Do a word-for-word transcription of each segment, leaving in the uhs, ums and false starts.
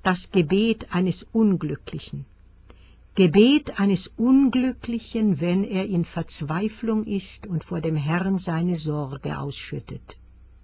Das Gebet eines Unglücklichen. Gebet eines Unglücklichen, wenn er in Verzweiflung ist und vor dem Herrn seine Sorge ausschüttet.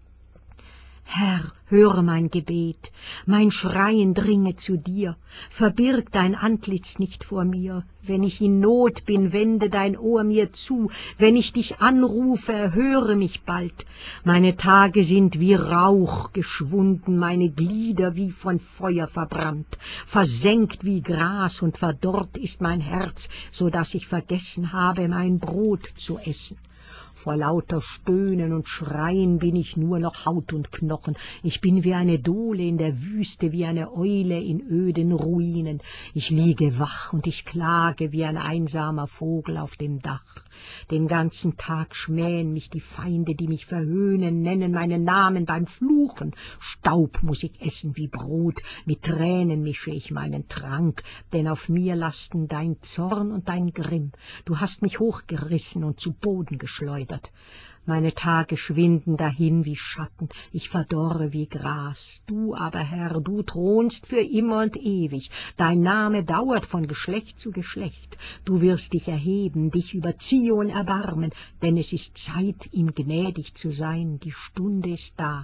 Herr, höre mein Gebet, mein Schreien dringe zu dir, verbirg dein Antlitz nicht vor mir. Wenn ich in Not bin, wende dein Ohr mir zu, wenn ich dich anrufe, erhöre mich bald. Meine Tage sind wie Rauch geschwunden, meine Glieder wie von Feuer verbrannt, versenkt wie Gras und verdorrt ist mein Herz, so dass ich vergessen habe, mein Brot zu essen. Vor lauter Stöhnen und Schreien bin ich nur noch Haut und Knochen. Ich bin wie eine Dole in der Wüste, wie eine Eule in öden Ruinen. Ich liege wach und ich klage wie ein einsamer Vogel auf dem Dach. Den ganzen Tag schmähen mich die Feinde, die mich verhöhnen, nennen meinen Namen beim Fluchen. Staub muss ich essen wie Brot, mit Tränen mische ich meinen Trank, denn auf mir lasten dein Zorn und dein Grimm. Du hast mich hochgerissen und zu Boden geschleudert. Meine Tage schwinden dahin wie Schatten, ich verdorre wie Gras. Du aber, Herr, du thronst für immer und ewig. Dein Name dauert von Geschlecht zu Geschlecht. Du wirst dich erheben, dich über Zion erbarmen, denn es ist Zeit, ihm gnädig zu sein. Die Stunde ist da.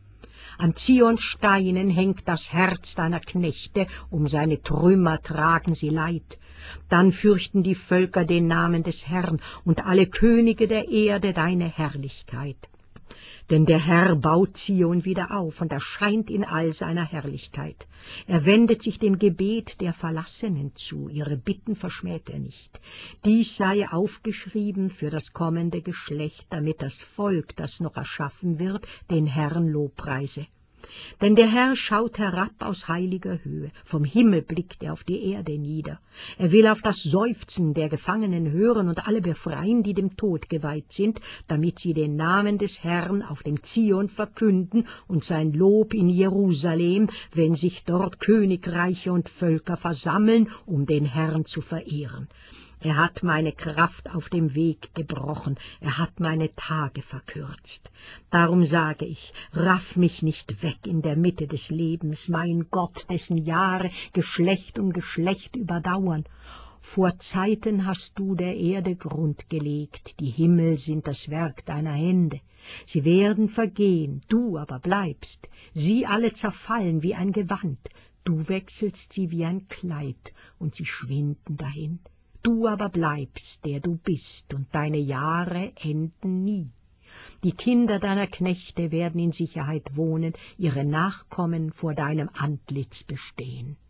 An Zions Steinen hängt das Herz deiner Knechte, um seine Trümmer tragen sie Leid. Dann fürchten die Völker den Namen des Herrn und alle Könige der Erde deine Herrlichkeit. Denn der Herr baut Zion wieder auf und erscheint in all seiner Herrlichkeit. Er wendet sich dem Gebet der Verlassenen zu, ihre Bitten verschmäht er nicht. Dies sei aufgeschrieben für das kommende Geschlecht, damit das Volk, das noch erschaffen wird, den Herrn lobpreise. Denn der Herr schaut herab aus heiliger Höhe, vom Himmel blickt er auf die Erde nieder. Er will auf das Seufzen der Gefangenen hören und alle befreien, die dem Tod geweiht sind, damit sie den Namen des Herrn auf dem Zion verkünden und sein Lob in Jerusalem, wenn sich dort Königreiche und Völker versammeln, um den Herrn zu verehren. Er hat meine Kraft auf dem Weg gebrochen, er hat meine Tage verkürzt. Darum sage ich, raff mich nicht weg in der Mitte des Lebens, mein Gott, dessen Jahre Geschlecht um Geschlecht überdauern. Vor Zeiten hast du der Erde Grund gelegt, die Himmel sind das Werk deiner Hände. Sie werden vergehen, du aber bleibst, sie alle zerfallen wie ein Gewand, du wechselst sie wie ein Kleid und sie schwinden dahin. Du aber bleibst, der du bist, und deine Jahre enden nie. Die Kinder deiner Knechte werden in Sicherheit wohnen, ihre Nachkommen vor deinem Antlitz bestehen.